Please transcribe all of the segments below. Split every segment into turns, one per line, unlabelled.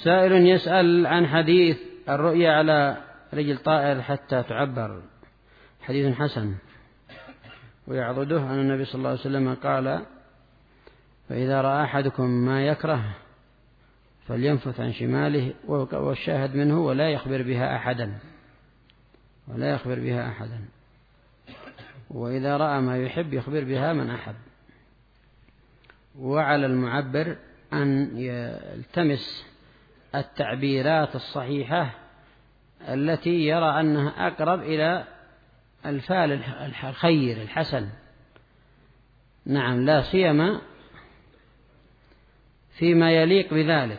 سائل يسأل عن حديث الرؤيا على رجل طائر حتى تعبر، حديث حسن، ويعضده أن النبي صلى الله عليه وسلم قال: فإذا رأى أحدكم ما يكره فلينفث عن شماله، والشاهد منه ولا يخبر بها أحدا، ولا يخبر بها أحدا، وإذا رأى ما يحب يخبر بها من أحب. وعلى المعبر أن يلتمس التعبيرات الصحيحة التي يرى أنها أقرب إلى الفعل الخير الحسن. نعم، لا سيما فيما يليق بذلك،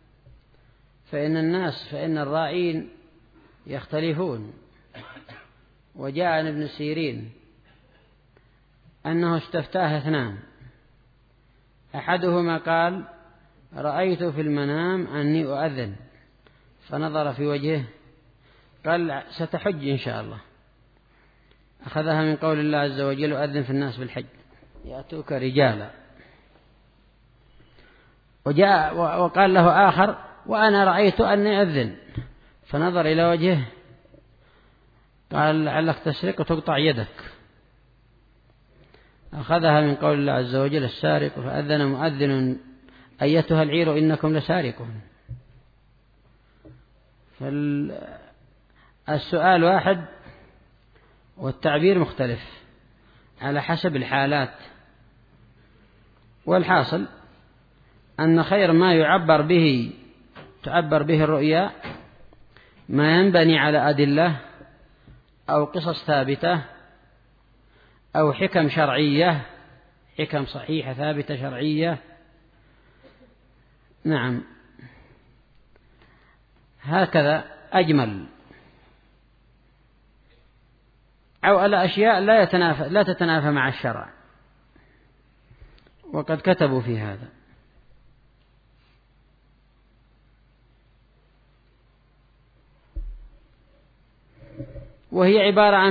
فإن الرائين يختلفون. وجاء عن ابن سيرين أنه استفتاه اثنان، أحدهما قال: رأيت في المنام أني أؤذن، فنظر في وجهه قال: ستحج إن شاء الله. أخذها من قول الله عز وجل: أؤذن في الناس بالحج يأتوك رجالا. وقال له آخر: وأنا رأيت أني أذن، فنظر إلى وجهه قال: لعلك تسرق وتقطع يدك. أخذها من قول الله عز وجل: السارق فأذن مؤذن أيتها العير إنكم لسارقون. فالسؤال واحد والتعبير مختلف على حسب الحالات. والحاصل أن خير ما تعبر به الرؤيا ما ينبني على أدلة أو قصص ثابتة أو حكم شرعية، حكم صحيحة ثابتة شرعية. نعم، هكذا أجمل. أو على أشياء لا تتنافى مع الشرع، وقد كتبوا في هذا. وهي عبارة عن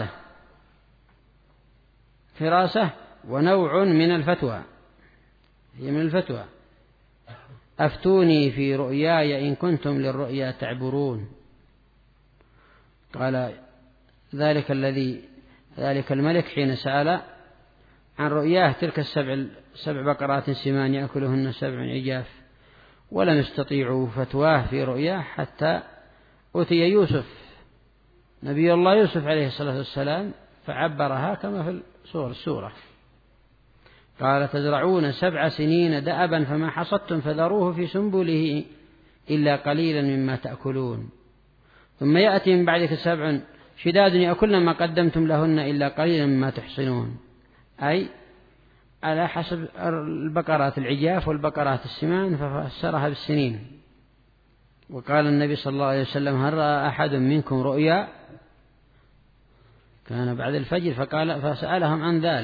فراسة ونوع من الفتوى، هي من الفتوى. أفتوني في رؤياي إن كنتم للرؤيا تعبرون. قال ذلك الملك حين سأل عن رؤياه تلك السبع بقرات سمان يأكلهن 7 عجاف، ولم يستطيعوا فتواه في رؤياه حتى أتي يوسف، نبي الله يوسف عليه الصلاة والسلام، فعبرها كما في السورة. قال: تزرعون 7 سنين دأبا فما حصدتم فذروه في سنبله إلا قليلا مما تأكلون، ثم يأتي من بعدك 7 شداد يأكلن ما قدمتم لهن إلا قليلا مما تحصنون. أي على حسب البقرات العجاف والبقرات السمان، ففسرها بالسنين. وقال النبي صلى الله عليه وسلم: هل رأى أحد منكم رؤيا؟ كان بعد الفجر فسألهم عن ذلك.